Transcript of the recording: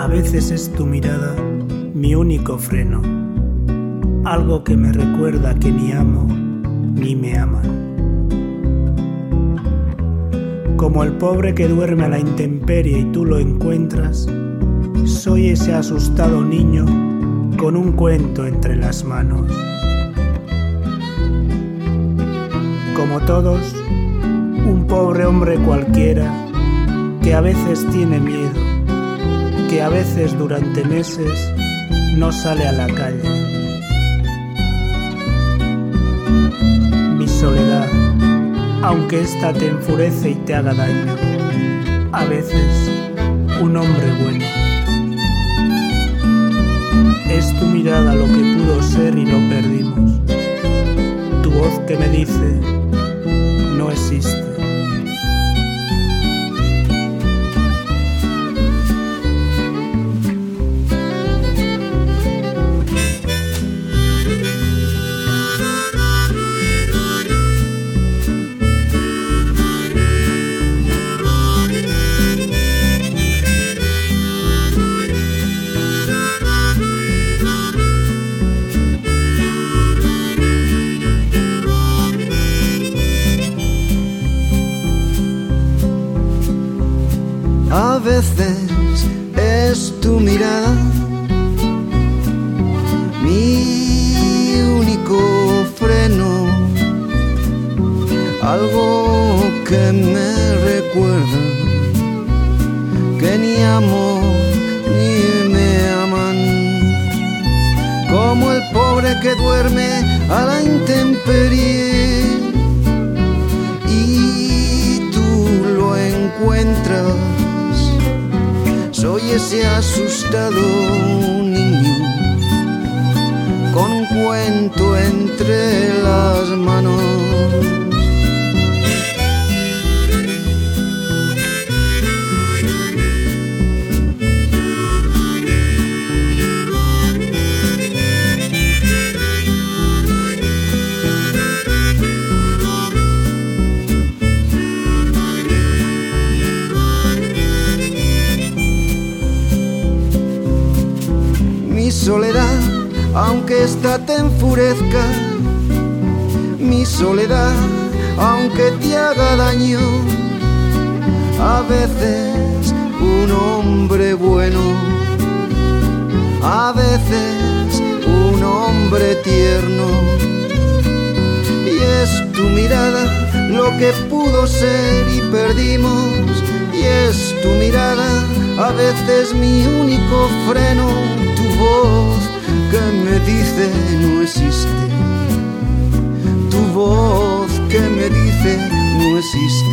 A veces es tu mirada mi único freno, algo que me recuerda que ni amo ni me aman. Como el pobre que duerme a la intemperie y tú lo encuentras, soy ese asustado niño con un cuento entre las manos. Como todos, un pobre hombre cualquiera que a veces tiene miedo, que a veces durante meses no sale a la calle. Mi soledad, aunque ésta te enfurece y te haga daño, a veces un hombre bueno. Es tu mirada lo que pudo ser y lo perdimos. Tu voz que me dice, no existe. A veces es tu mirada mi único freno, algo que me recuerda que ni amo ni me aman. Como el pobre que duerme a la intemperie y tú lo encuentras. Soy ese asustado niño con un cuento entre las manos. Mi soledad, aunque ésta te enfurezca, mi soledad, aunque te haga daño, a veces un hombre bueno, a veces un hombre tierno, y es tu mirada lo que pudo ser y perdimos, y es tu mirada a veces mi único freno. Tu voz que me dice no existe, tu voz que me dice no existe.